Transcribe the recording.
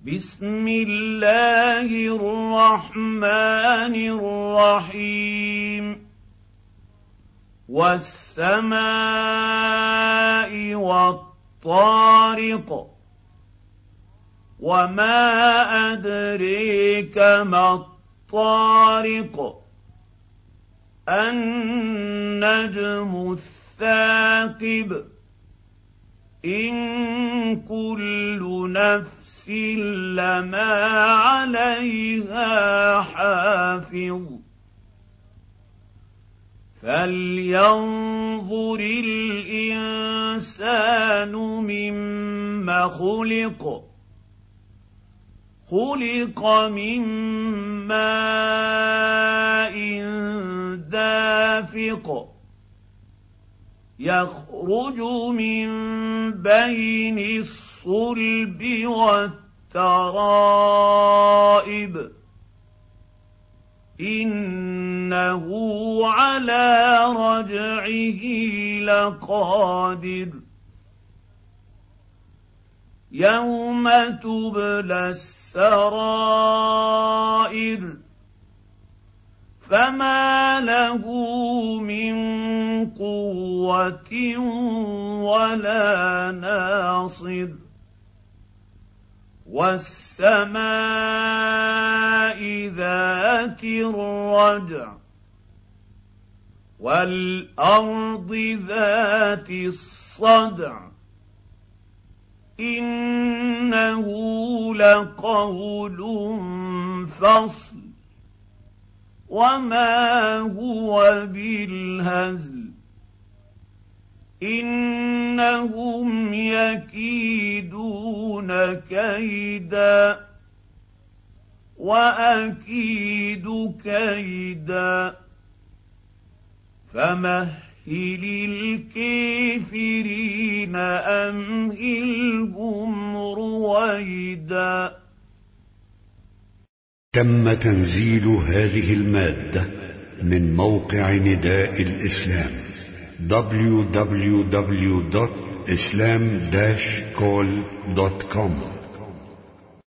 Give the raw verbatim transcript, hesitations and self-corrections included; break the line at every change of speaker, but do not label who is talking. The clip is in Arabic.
بسم الله الرحمن الرحيم والسماء والطارق وما أدريك ما الطارق النجم الثاقب إن كل نفس لما عليها حافظ فلينظر الإنسان مما خلق خلق من ماء دافق يخرج من بين الصلب والترائب إنه على رجعه لقادر يوم تبلى السرائر فما له من قوة ولا ناصر والسماء ذات الرجع والأرض ذات الصدع إنه لقول فصل وما هو بالهزل إنهم يكيدون كيدا وأكيد كيدا فمهل الكافرين أمهلهم رويدا.
تم تنزيل هذه المادة من موقع نداء الإسلام دبليو دبليو دبليو دوت إسلام داش كول دوت كوم.